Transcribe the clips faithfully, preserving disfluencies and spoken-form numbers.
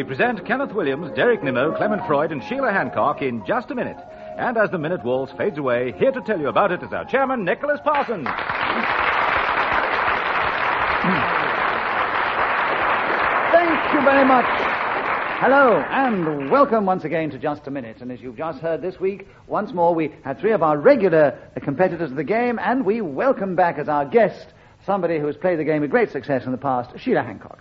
present Kenneth Williams, Derek Nimmo, Clement Freud, and Sheila Hancock in Just a Minute. And as the minute waltz fades away, here to tell you about it is our chairman, Nicholas Parsons. Thank you very much. Hello, and welcome once again to Just a Minute. And as you've just heard this week, once more we had three of our regular competitors of the game, and we welcome back as our guest somebody who has played the game with great success in the past, Sheila Hancock.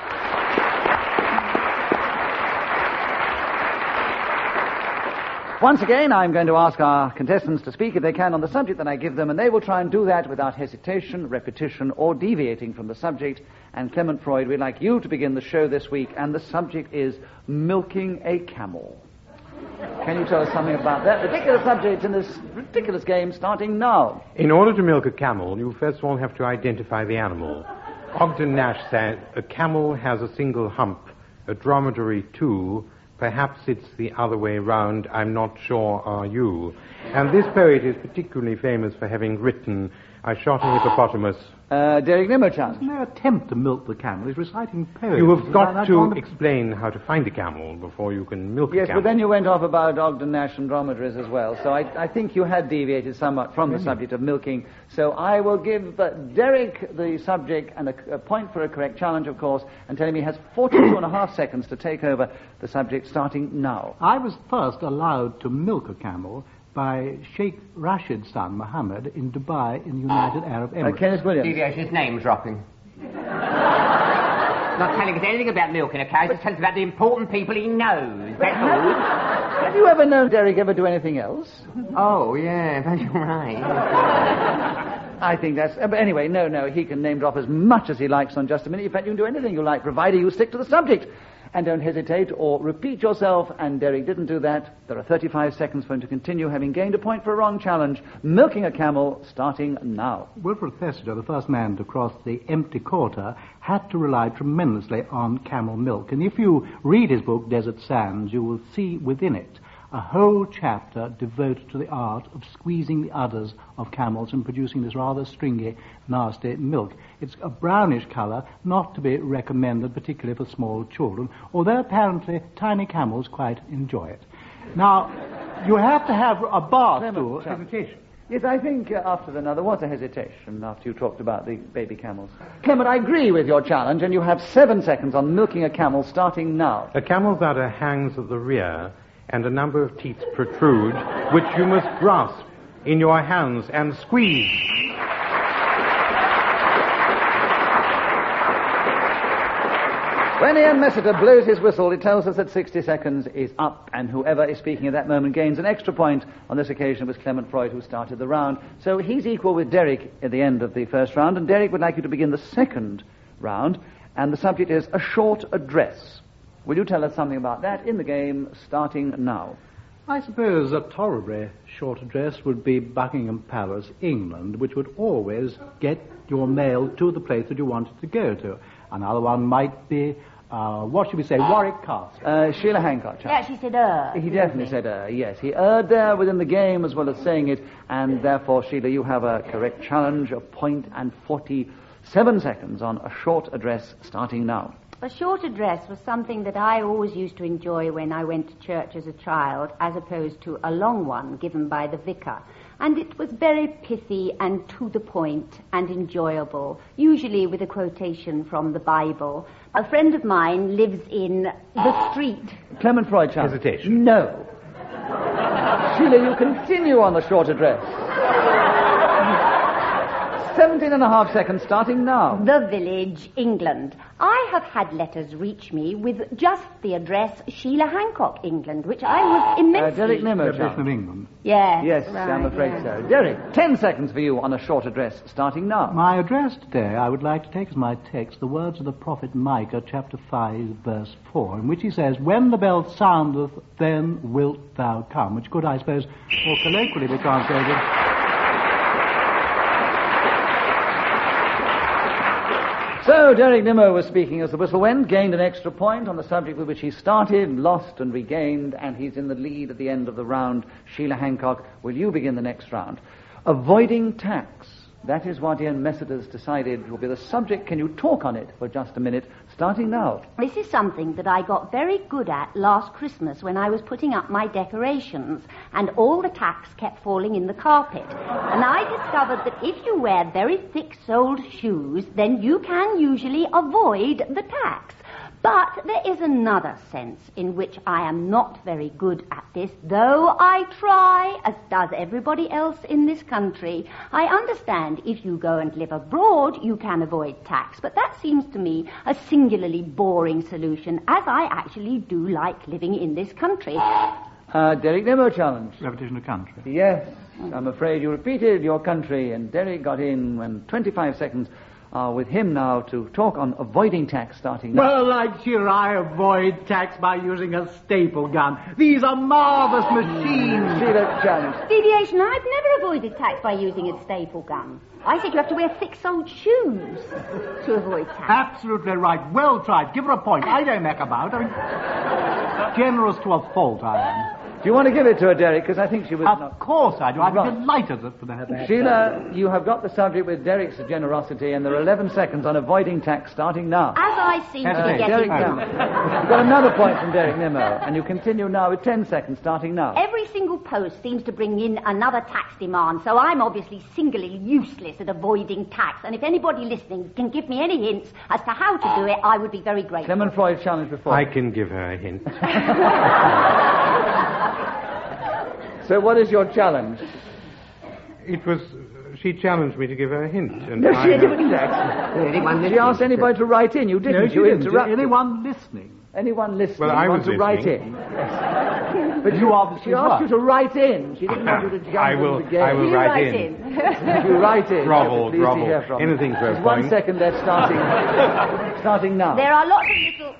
Once again, I'm going to ask our contestants to speak, if they can, on the subject that I give them, and they will try and do that without hesitation, repetition, or deviating from the subject. And Clement Freud, we'd like you to begin the show this week, and the subject is milking a camel. Can you tell us something about that particular subject in this ridiculous game starting now? In order to milk a camel, you first of all have to identify the animal. Ogden Nash said, a camel has a single hump, a dromedary two. Perhaps it's the other way round, I'm not sure, are you? And this poet is particularly famous for having written, I shot a hippopotamus. Uh, Derek Nimmo chance. No attempt to milk the camel. He's reciting poems. You have got That's to wonderful. explain how to find a camel before you can milk Yes, a camel. but then you went off about Ogden Nash and dromedaries as well, so I, I think you had deviated somewhat from the subject of milking. So I will give uh, Derek the subject and a, a point for a correct challenge, of course, and tell him he has forty-two and a half seconds to take over the subject starting now. I was first allowed to milk a camel by Sheikh Rashid's son, Mohammed, in Dubai in the United Arab Uh, Emirates. Kenneth Williams. Deviation's name dropping. Not telling us anything about milking a cow, just telling us about the important people he knows. That's all. Have you ever known Derek ever do anything else? Oh, yeah, that's right. I think that's... Uh, but anyway, no, no, he can name drop as much as he likes on Just a Minute. In fact, you can do anything you like, provided you stick to the subject. And don't hesitate or repeat yourself, and Derek didn't do that. There are thirty-five seconds for him to continue, having gained a point for a wrong challenge. Milking a camel, starting now. Wilfred Thesiger, the first man to cross the empty quarter, had to rely tremendously on camel milk. And if you read his book, Desert Sands, you will see within it a whole chapter devoted to the art of squeezing the udders of camels and producing this rather stringy, nasty milk. It's a brownish colour, not to be recommended particularly for small children, although apparently tiny camels quite enjoy it. Now, you have to have a bar stool. Hesitation. Yes, I think uh, after the, now there was a hesitation after you talked about the baby camels. Clement, I agree with your challenge, and you have seven seconds on milking a camel, starting now. A camel's udder hangs at the rear, and a number of teeth protrude, which you must grasp in your hands and squeeze. When the ambassador blows his whistle, it tells us that sixty seconds is up, and whoever is speaking at that moment gains an extra point. On this occasion, it was Clement Freud who started the round. So he's equal with Derek at the end of the first round, and Derek would like you to begin the second round, and the subject is a short address. Will you tell us something about that in the game, starting now? I suppose a tolerably short address would be Buckingham Palace, England, which would always get your mail to the place that you wanted to go to. Another one might be, uh, what should we say, Warwick Castle. Uh, Sheila Hancock. Yeah, she said, uh. He definitely said, uh, yes. He erred there within the game as well as saying it, and therefore, Sheila, you have a correct challenge of point and forty-seven seconds on a short address, starting now. A short address was something that I always used to enjoy when I went to church as a child, as opposed to a long one given by the vicar. And it was very pithy and to the point and enjoyable, usually with a quotation from the Bible. A friend of mine lives in the street. Clement Freud, challenge. Hesitation. No. Sheila, you continue on the short address. Seventeen and a half seconds, starting now. The Village, England. I have had letters reach me with just the address Sheila Hancock, England, which I was Uh, immensely... Derek Nimmo, Edition of challenge. England. Yes, Yes, right, I'm afraid yeah. so. Derek, ten seconds for you on a short address, starting now. My address today, I would like to take as my text the words of the prophet Micah, chapter five, verse four, in which he says, when the bell soundeth, then wilt thou come, which could, I suppose, more colloquially be translated... So, Derek Nimmo was speaking as the whistle went, gained an extra point on the subject with which he started, lost and regained, and he's in the lead at the end of the round. Sheila Hancock, will you begin the next round? Avoiding tax. That is what Ian Messiter's decided will be the subject. Can you talk on it for just a minute, starting now? This is something that I got very good at last Christmas when I was putting up my decorations and all the tacks kept falling in the carpet. And I discovered that if you wear very thick-soled shoes, then you can usually avoid the tacks. But there is another sense in which I am not very good at this, though I try, as does everybody else in this country. I understand if you go and live abroad, you can avoid tax, but that seems to me a singularly boring solution, as I actually do like living in this country. Uh, Derek Nimmo challenge. Repetition of country. Yes, I'm afraid you repeated your country, and Derek got in when twenty-five seconds are with him now to talk on avoiding tax starting now. Well, like Sheila, I avoid tax by using a staple gun. These are marvellous machines. Sheila challenge. Deviation, I've never avoided tax by using a staple gun. I said you have to wear thick-soled shoes to avoid tax. Absolutely right. Well tried. Give her a point. I don't make about. I mean, generous to a fault, I am. Do you want to give it to her, Derek? Because I think she was Of not... course I do. I'm Right. delighted for that. Sheila, you have got the subject with Derek's generosity, and there are eleven seconds on avoiding tax starting now. As I seem to Uh, be Derek getting... down. You've got another point from Derek Nimmo, and you continue now with ten seconds starting now. Every single post seems to bring in another tax demand, so I'm obviously singularly useless at avoiding tax. And if anybody listening can give me any hints as to how to do it, I would be very grateful. Clement Freud challenged before. I can give her a hint. So what is your challenge? It was... She challenged me to give her a hint. And No, I, she uh, didn't actually. Anyone She asked anybody to write in. You didn't. No, she you didn't. interrupted. Anyone listening? Anyone listening Well, I wants was to write listening. in. Yes. But You obviously she asked were. you to write in. She didn't want you to jump I into will- the game. I will You write write in. in. If you write in, Grovel, please to grovel. hear from you. Anything's worth There's one going. second left starting, starting now. There are lots of little...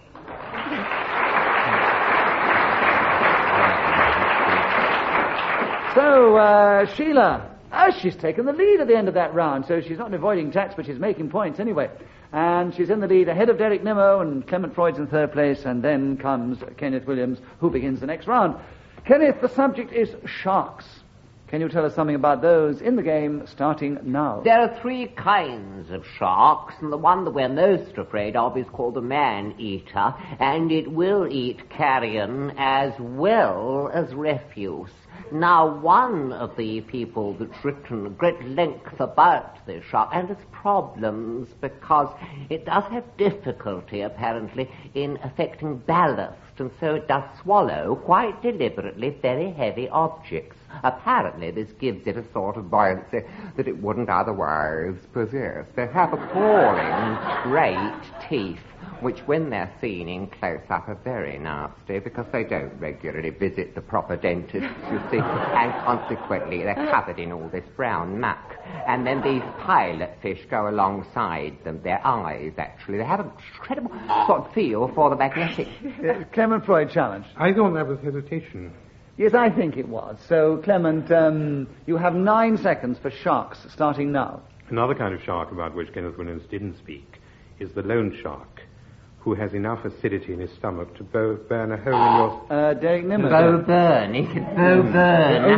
So, uh, Sheila, oh, she's taken the lead at the end of that round, so she's not avoiding tax, but she's making points anyway. And she's in the lead ahead of Derek Nimmo, and Clement Freud's in third place, and then comes Kenneth Williams, who begins the next round. Kenneth, the subject is sharks. Can you tell us something about those in the game, starting now? There are three kinds of sharks, and the one that we're most afraid of is called the man-eater, and it will eat carrion as well as refuse. Now, one of the people that's written at great length about this shark and its problems, because it does have difficulty, apparently, in affecting ballast, and so it does swallow, quite deliberately, very heavy objects. Apparently, this gives it a sort of buoyancy that it wouldn't otherwise possess. They have appalling, great teeth, which, when they're seen in close-up, are very nasty, because they don't regularly visit the proper dentists, you see, and consequently they're covered in all this brown muck. And then these pilot fish go alongside them, their eyes, actually. They have an incredible sort of feel for the magnetic... Uh, Clement Freud challenge. I thought that was hesitation. Yes, I think it was. So, Clement, um, you have nine seconds for sharks, starting now. Another kind of shark about which Kenneth Williams didn't speak is the loan shark, who has enough acidity in his stomach to bo- burn a hole in your... Uh, Derek Nimmo. Bo burn, is it Bo burn?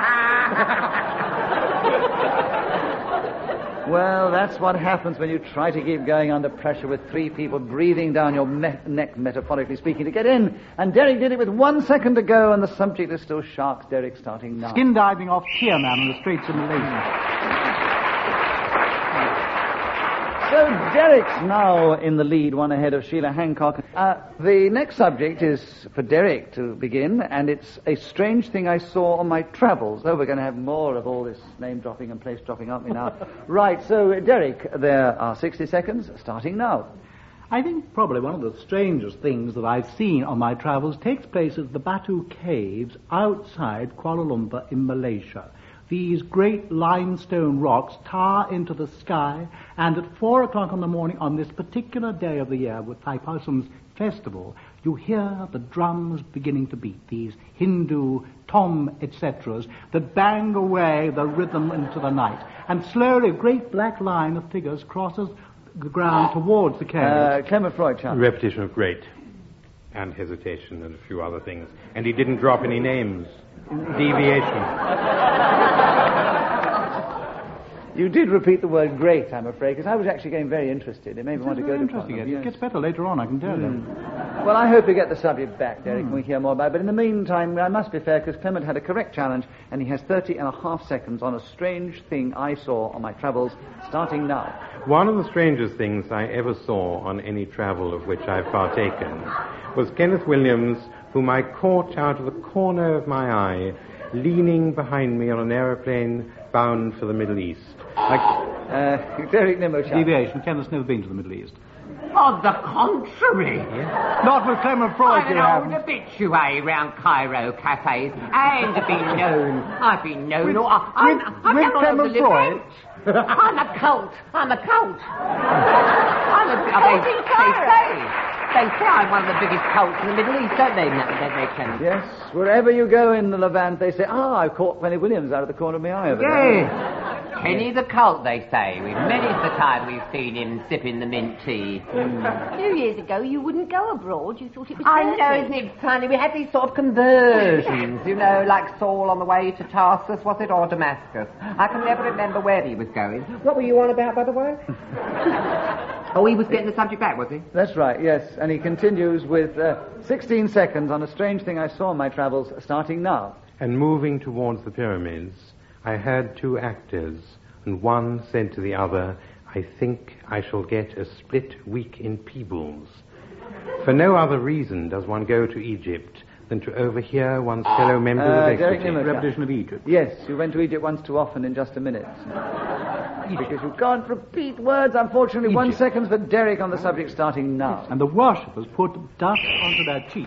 Well, that's what happens when you try to keep going under pressure with three people breathing down your me- neck, metaphorically speaking, to get in. And Derek did it with one second to go, and the subject is still sharks. Derek starting now. Skin diving off Tierman in the Straits of Malaysia. So Derek's now in the lead, one ahead of Sheila Hancock. Uh, the next subject is for Derek to begin, and it's a strange thing I saw on my travels. Oh, we're going to have more of all this name-dropping and place-dropping, aren't we now? Right, so Derek, there are sixty seconds, starting now. I think probably one of the strangest things that I've seen on my travels takes place at the Batu Caves outside Kuala Lumpur in Malaysia. These great limestone rocks tower into the sky, and at four o'clock in the morning on this particular day of the year with Thaipusham's festival, you hear the drums beginning to beat, these Hindu tom et ceteras that bang away the rhythm into the night. And slowly a great black line of figures crosses the ground towards the caves. Uh, Clement Freud, chance. Repetition of great, and hesitation, and a few other things. And he didn't drop any names. Deviation. You did repeat the word great, I'm afraid, because I was actually getting very interested. It made me want to go to interesting. Tottenham. It Yes. gets better later on, I can tell you. Mm. Well, I hope you get the subject back, Derek, mm. and we hear more about it. But in the meantime, I must be fair, because Clement had a correct challenge, and he has thirty and a half seconds on a strange thing I saw on my travels, starting now. One of the strangest things I ever saw on any travel of which I've partaken was Kenneth Williams, whom I caught out of the corner of my eye, leaning behind me on an aeroplane bound for the Middle East. Like, uh, Derek Nimmo, Deviation. Kenneth's never been to the Middle East. On the contrary. Yeah. Not with Clement Freud, I'm you an old haven't. habitué round Cairo cafes, and have been known. I've been known. With, or, I, I'm, with, I'm with not Clement on the Freud? I'm a cult. I'm a cult. I'm a... They, they say... They say I'm one of the biggest cults in the Middle East, don't they, don't they, Clement? Yes, wherever you go in the Levant, they say, ah, I caught Kenny Williams out of the corner of my eye over there. Yes. Kenny the cult, they say. We've many's the time we've seen him sipping the mint tea. A few years ago, you wouldn't go abroad. You thought it was I dirty. know, isn't it funny? We had these sort of conversions, you know, like Saul on the way to Tarsus, was it, or Damascus? I can never remember where he was going. What were you on about, by the way? Oh, he was getting the subject back, was he? That's right, yes. And he continues with uh, sixteen seconds on a strange thing I saw in my travels, starting now. And moving towards the pyramids, I heard two actors, and one said to the other, I think I shall get a split week in Peebles. For no other reason does one go to Egypt than to overhear one's fellow members Uh, of Derek equity. Nimmo, Revolution of Egypt. Yes, you went to Egypt once too often in just a minute. Because you can't repeat words, unfortunately. Egypt. One second for Derek on the subject, starting now. And the worshippers put dust onto their cheeks.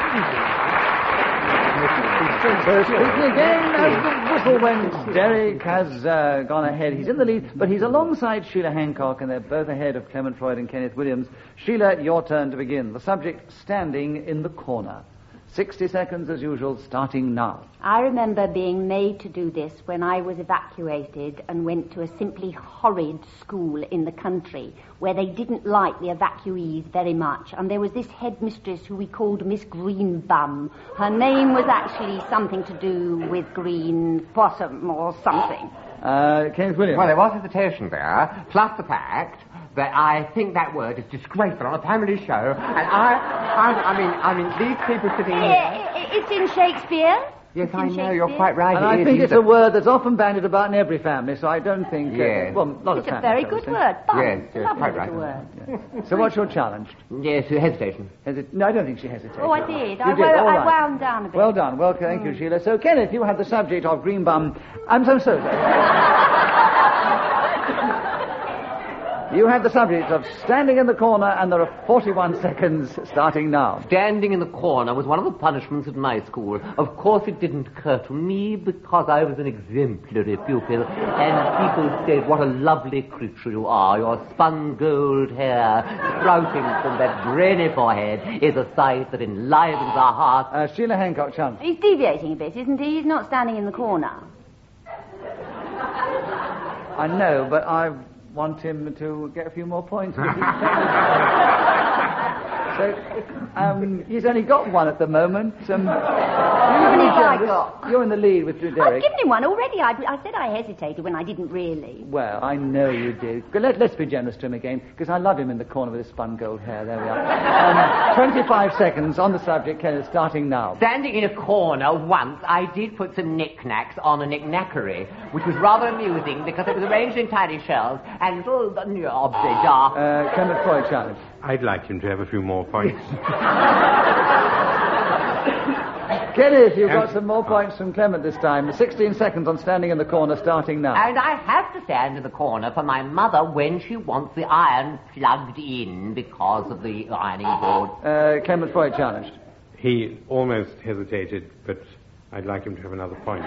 So speaking again, as the whistle went, Derek has uh, gone ahead. He's in the lead, but he's alongside Sheila Hancock, and they're both ahead of Clement Freud and Kenneth Williams. Sheila, your turn to begin. The subject, standing in the corner. Sixty seconds, as usual, starting now. I remember being made to do this when I was evacuated and went to a simply horrid school in the country where they didn't like the evacuees very much. And there was this headmistress who we called Miss Greenbum. Her name was actually something to do with green possum or something. Uh, Kenneth Williams. Well, there was hesitation there, plus the fact that I think that word is disgraceful on a family show, and I, I, I mean, I mean, these people sitting here... It's in Shakespeare. Yes, it's I in know, you're Shakespeare. quite right. And it I is. think He's it's a word that's often bandied about in every family, so I don't think... Uh, Yes. well, not It's a a family, very shall we good say. word. Fun. Yes, yes, Lovely quite little right. word. So what's your challenge? Yes, hesitation. Hesit- no, I don't think she hesitated. Oh, I did. You I, did, wo- all I right. wound down a bit. Well done. Well, thank you, Sheila. So, Kenneth, you have the subject of Greenbum. I'm so sorry. You have the subject of standing in the corner, and there are forty-one seconds starting now. Standing in the corner was one of the punishments at my school. Of course, it didn't occur to me because I was an exemplary pupil, and people said, what a lovely creature you are. Your spun gold hair sprouting from that brainy forehead is a sight that enlivens our hearts. Uh, Sheila Hancock, chance. He's deviating a bit, isn't he? He's not standing in the corner. I know, but I want him to get a few more points. So, um, he's only got one at the moment. Um, How many have I generous. got? You're in the lead with Derek. I've given him one already. I, I said I hesitated when I didn't really. Well, I know you did. But Let, let's be generous to him again, because I love him in the corner with his spun gold hair. There we are. Um, twenty-five seconds on the subject, Kenneth, starting now. Standing in a corner once, I did put some knickknacks on a knickknackery, which was rather amusing because it was arranged in tiny shells and little uh, objects are... Uh, Clement Freud challenge. I'd like him to have a few more points. Kenneth, you've got Um, some more points from Clement this time. sixteen seconds on standing in the corner, starting now. And I have to stand in the corner for my mother when she wants the iron plugged in because of the ironing board. Uh, Clement Freud challenged. He almost hesitated, but I'd like him to have another point.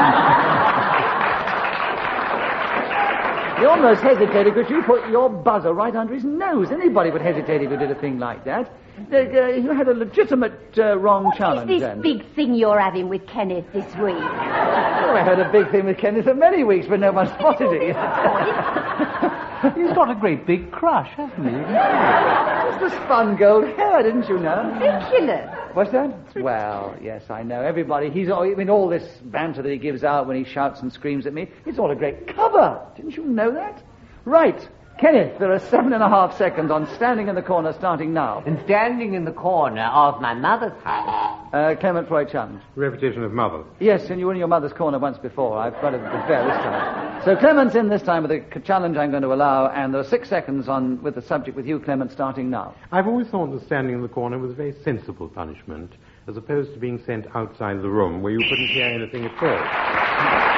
You almost hesitated because you put your buzzer right under his nose. Anybody would hesitate if you did a thing like that. Uh, uh, you had a legitimate uh, wrong What challenge is this then. big thing you're having with Kenneth this week? Oh, I had a big thing with Kenneth for many weeks, but no one spotted it. He's got a great big crush, hasn't he? It's the spun gold hair, didn't you know? Ridiculous. What's that? Well, yes, I know. Everybody, he's, I mean, all this banter that he gives out when he shouts and screams at me, it's all a great cover. Didn't you know that? Right. Kenneth, there are seven and a half seconds on Standing in the Corner, starting now. And standing in the corner of my mother's house. Uh, Clement Freud challenge. Repetition of mother. Yes, and you were in your mother's corner once before. I've got it fair this time. So Clement's in this time with a challenge I'm going to allow, and there are six seconds on with the subject with you, Clement, starting now. I've always thought that standing in the corner was a very sensible punishment, as opposed to being sent outside the room where you couldn't hear anything at all.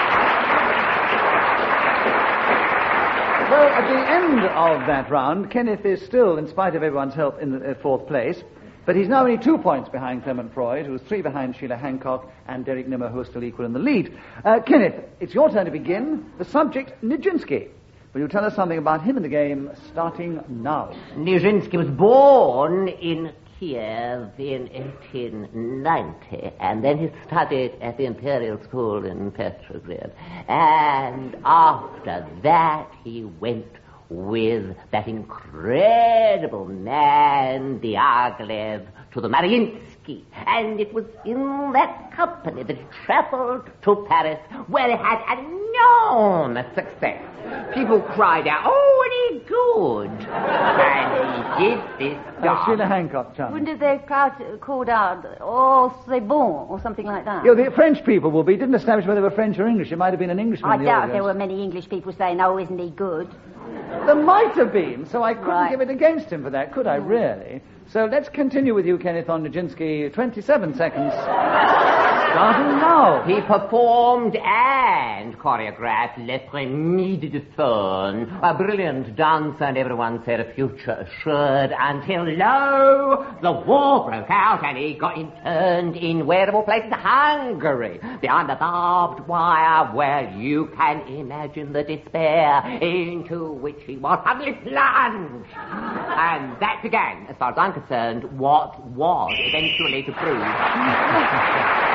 Well, at the end of that round, Kenneth is still, in spite of everyone's help, in the uh, fourth place. But he's now only two points behind Clement Freud, who's three behind Sheila Hancock, and Derek Nimmer, who is still equal in the lead. Uh, Kenneth, it's your turn to begin. The subject, Nijinsky. Will you tell us something about him in the game, starting now? Nijinsky was born in Kiev in eighteen ninety, and then he studied at the Imperial School in Petrograd. And after that, he went with that incredible man, Diaghilev, to the Mariinsky. And it was in that company that he traveled to Paris, where he had enormous success. People cried out, "Oh, and he good!" And he did this job. Uh, Sheila Hancock, challenge. Wouldn't have they crowd, called out, "Oh, c'est bon," or something like that? Yeah, the French people will be. Didn't establish whether they were French or English. It might have been an Englishman I in the doubt audience. there were many English people saying, "Oh, isn't he good?" There might have been, so I couldn't Right. give it against him for that, could I, really? So let's continue with you, Kenneth, on Nijinsky. twenty-seven seconds. Starting now. He performed and choreographed Les Premiers de Fun, a brilliant dance, and everyone said a future assured, until, lo, the war broke out and he got interned in where of all places, Hungary, behind the barbed wire, where you can imagine the despair into which he was suddenly plunged. And that began, as far as I'm concerned, what was eventually to prove...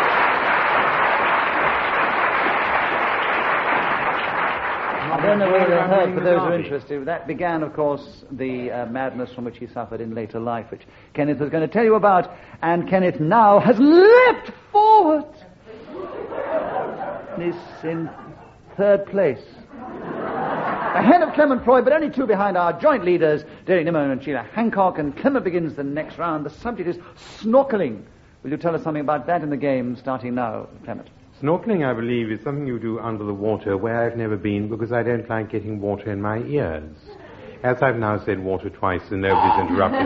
I don't know whether you heard, for those who are interested, that began, of course, the uh, madness from which he suffered in later life, which Kenneth was going to tell you about, and Kenneth now has leapt forward. He's in third place. Ahead of Clement Freud, but only two behind our joint leaders, Derek Nimmer and Sheila Hancock, and Clement begins the next round. The subject is snorkeling. Will you tell us something about that in the game, starting now, Clement? Snorkeling, I believe, is something you do under the water, where I've never been because I don't like getting water in my ears. As I've now said water twice and nobody's interrupted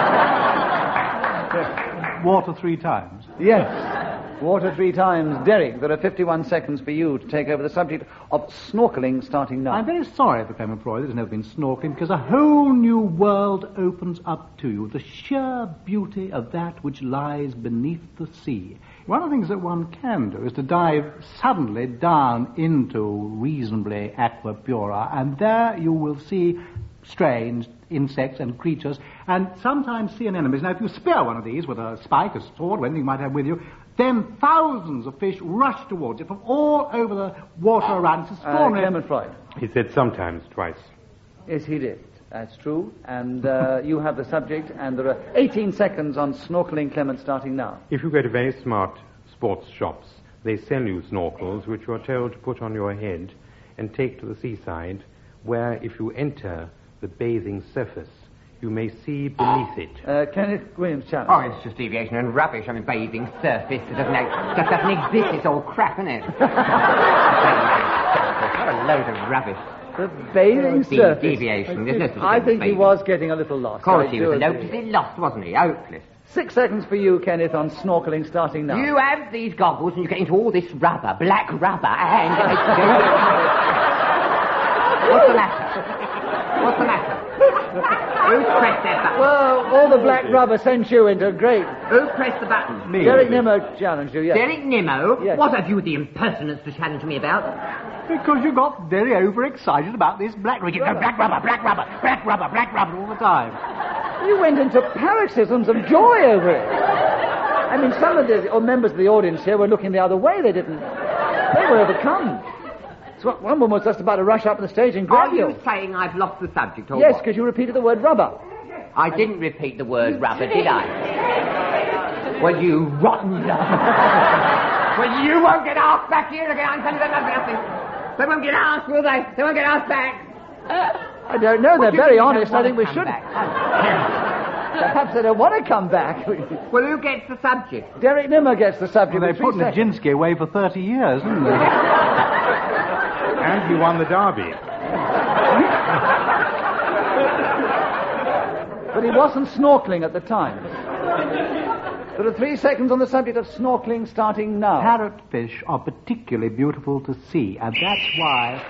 me. Water three times. Yes. Water three times. Derek, there are fifty-one seconds for you to take over the subject of snorkeling, starting now. I'm very sorry for Clement Freud that has never been snorkeling, because a whole new world opens up to you. The sheer beauty of that which lies beneath the sea. One of the things that one can do is to dive suddenly down into reasonably aqua pura, and there you will see strange insects and creatures, and sometimes sea anemones. Now, if you spear one of these with a spike, a sword, or anything you might have with you, then thousands of fish rush towards it from all over the water around. It's Uh, extraordinary. Clement Freud. He said sometimes twice. Yes, he did. That's true. And uh, you have the subject, and there are eighteen seconds on snorkeling, Clement, starting now. If you go to very smart sports shops, they sell you snorkels which you are told to put on your head and take to the seaside, where if you enter the bathing surface, you may see beneath it. Uh, Kenneth Williams, challenge. Oh, it's just deviation and rubbish. I mean, bathing surface. It doesn't, ex- just doesn't exist. It's all crap, isn't it? What a load of rubbish. The bathing De- surface. Deviation. There's no such I thing as think he bathing. was getting a little lost. Of course I he do was. agree. Hopelessly lost, wasn't he? Hopeless. Six seconds for you, Kenneth, on snorkeling, starting now. You have these goggles and you get into all this rubber, black rubber, and... What's the matter? What's the matter? Who pressed that button? Well, all the black rubber sent you into great. Who pressed the button? Me. Derek Nimmo challenged you, yes. Derek Nimmo? Yes. What have you the impertinence to challenge me about? Because you got very overexcited about this black rubber. Black rubber, black rubber, black rubber, black rubber all the time. You went into paroxysms of joy over it. I mean, some of the or members of the audience here were looking the other way. They didn't. They were overcome. So one woman was just about to rush up on the stage and grab Are you saying I've lost the subject or Yes, what? because you repeated the word rubber. I didn't repeat the word rubber, did I? Well, you rotten dog. Well, you won't get asked back here again. I'm telling you nothing. They won't get asked, will they? They won't get asked back. I don't know. They're very honest. I think we should. Back? Perhaps they don't want to come back. Well, who gets the subject? Derek Nimmer gets the subject. Well, they put Nijinsky away for thirty years, didn't they? And he won the derby. But he wasn't snorkeling at the time. There are three seconds on the subject of snorkeling starting now. Parrotfish are particularly beautiful to see, and that's why...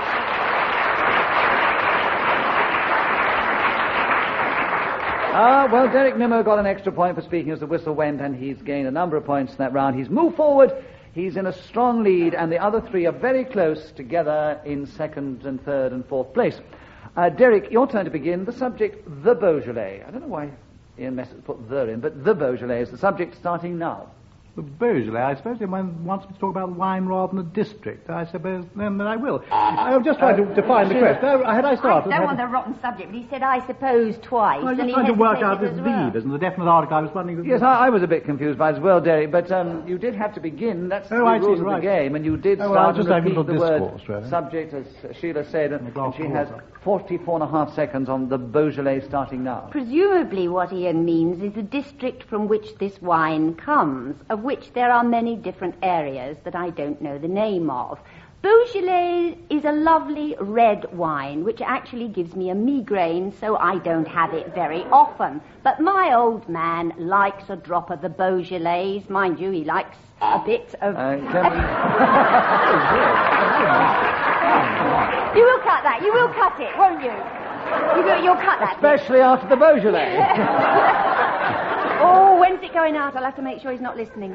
Ah, well, Derek Nimmo got an extra point for speaking as the whistle went, and he's gained a number of points in that round. He's moved forward. He's in a strong lead, and the other three are very close together in second and third and fourth place. Uh, Derek, your turn to begin. The subject, the Beaujolais. I don't know why Ian Messett put the in, but the Beaujolais is the subject starting now. The Beaujolais, I suppose he wants me to talk about wine rather than a district. I suppose then that I will. I'm just trying uh, to define the question. Uh, had I started... I don't want the rotten subject, but he said, I suppose, twice. I was and just trying to work out this this well. Beavers and the definite article. I was wondering... Yes, I, I was a bit confused by it as well, Derek, but um, you did have to begin. That's oh, the I rules see, of right. the game, and you did oh, start well, just and repeat a the discourse, word really. subject, as Sheila said, and she has water. forty-four and a half seconds on the Beaujolais starting now. Presumably what Ian means is the district from which this wine comes, of which there are many different areas that I don't know the name of. Beaujolais is a lovely red wine, which actually gives me a migraine, so I don't have it very often. But my old man likes a drop of the Beaujolais. Mind you, he likes a bit of... Uh, you will cut that. You will cut it, won't you? You will, you'll cut that. Especially after the Beaujolais. Oh, when's it going out? I'll have to make sure he's not listening.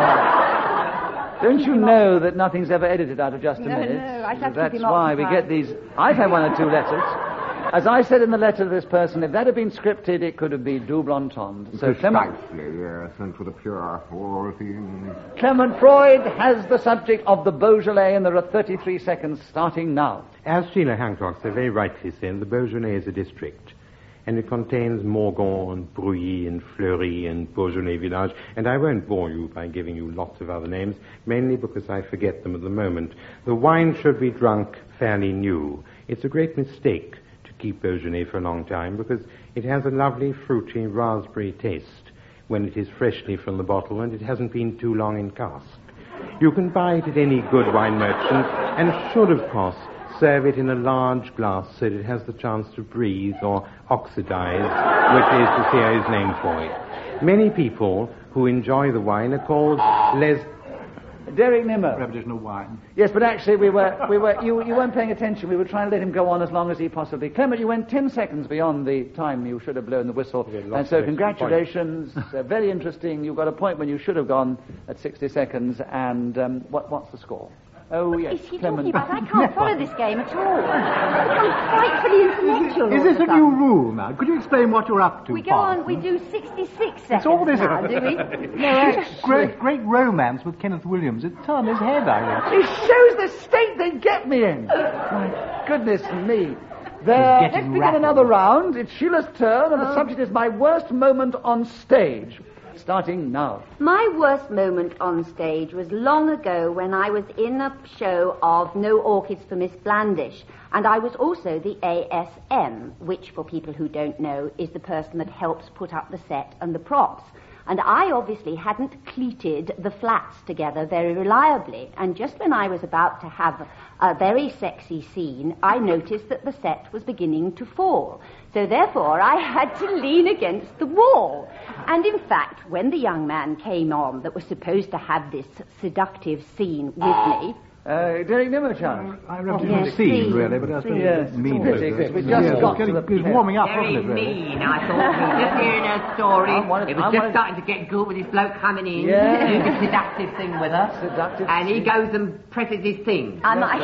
Don't you know that nothing's ever edited out of just a No, minute? no, I have to That's keep him why we occupied. get these... I've had one or two letters. As I said in the letter to this person, if that had been scripted, it could have been double entendre. So Clement, Precisely, yes, and to the pure, all things. Clement Freud has the subject of the Beaujolais, and there are thirty-three seconds starting now. As Sheila Hancock so very rightly said, the Beaujolais is a district, and it contains Morgon and Brouilly and Fleury and Beaujolais Village, and I won't bore you by giving you lots of other names, mainly because I forget them at the moment. The wine should be drunk fairly new. It's a great mistake to keep Beaujolais for a long time, because it has a lovely fruity raspberry taste when it is freshly from the bottle and it hasn't been too long in cask. You can buy it at any good wine merchant, and should, of course, serve it in a large glass so that it has the chance to breathe or oxidize, which is the serious name for it. Many people who enjoy the wine are called les... Derek Nimmo. Repetition of wine. Yes, but actually we were, we were, you, you weren't paying attention. We were trying to let him go on as long as he possibly... Clement, you went ten seconds beyond the time you should have blown the whistle. And so congratulations. uh, very interesting. You got a point when you should have gone at sixty seconds. And um, what, what's the score? Oh, yes, Is he Clement. talking about? I can't follow this game at all. I'm frightfully intellectual. Is all this of a sudden. new rule now? Could you explain what you're up to, We go Parson? on, we do sixty-six seconds It's all this... now, do we? No, great, great romance with Kenneth Williams. It turned his head, I think. It shows the state they get me in. My goodness me. There, He's let's getting begin rattled. another round. It's Sheila's turn, and the Oh. subject is my worst moment on stage. Starting now. My worst moment on stage was long ago when I was in a show of No Orchids for Miss Blandish, and I was also the A S M, which, for people who don't know, is the person that helps put up the set and the props. And I obviously hadn't cleated the flats together very reliably, and just when I was about to have a very sexy scene, I noticed that the set was beginning to fall. So therefore, I had to lean against the wall. And in fact, when the young man came on that was supposed to have this seductive scene with me... Uh, Derek Nimmo-chan. I wrote it Yes, in the scene, scene, really, but that's scene. Yes, mean. it's a pity, because we just Yes, got it's to the getting- It's warming up, Very wasn't it, really? mean, I thought. We were just hearing her story. I wanted- it was I just wanted- starting to get good with this bloke coming in, Yeah. doing this seductive thing with her. Seductive And he scene. goes and presses his thing. I might...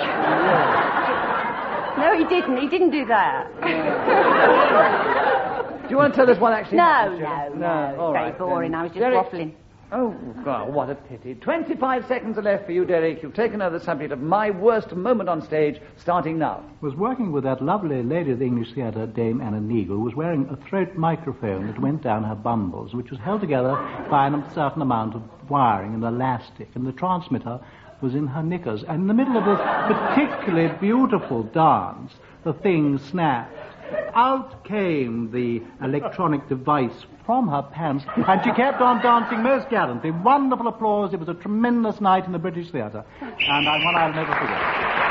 No, he didn't. He didn't do that. Do you want to tell us what actually No, happened, no, Sheila? no. It's all very right, boring. then. I was just Derek, waffling. Oh, God, what a pity. twenty-five seconds are left for you, Derek. You've taken over the subject of my worst moment on stage, starting now. Was working with that lovely lady of the English theatre, Dame Anna Neagle, who was wearing a throat microphone that went down her bumbles, which was held together by a certain amount of wiring and elastic, and the transmitter was in her knickers. And in the middle of this particularly beautiful dance, the thing snapped. Out came the electronic device from her pants, and she kept on dancing most gallantly. Wonderful applause. It was a tremendous night in the British Theatre, and I, one I'll never forget.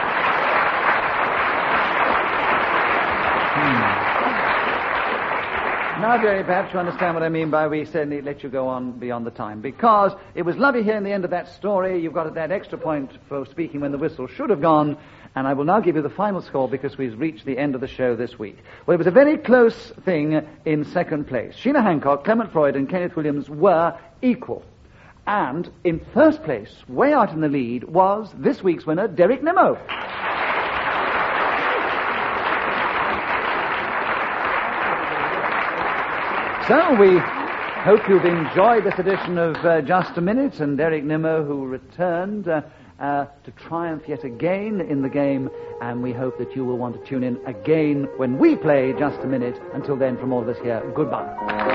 Hmm. Now, Jerry, perhaps you understand what I mean by we certainly let you go on beyond the time, because it was lovely hearing the end of that story. You've got that extra point for speaking when the whistle should have gone, and I will now give you the final score because we've reached the end of the show this week. Well, it was a very close thing in second place. Sheila Hancock, Clement Freud, and Kenneth Williams were equal. And in first place, way out in the lead, was this week's winner, Derek Nimmo. So we hope you've enjoyed this edition of uh, Just a Minute, and Derek Nimmo, who returned uh, uh, to triumph yet again in the game, and we hope that you will want to tune in again when we play Just a Minute. Until then, from all of us here, goodbye.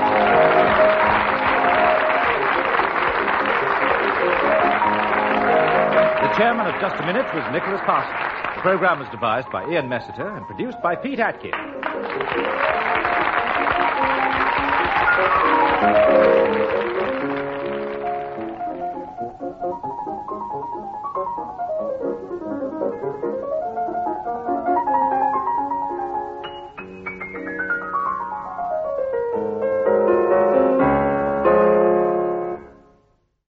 The chairman of Just a Minute was Nicholas Parsons. The program was devised by Ian Messiter and produced by Pete Atkin.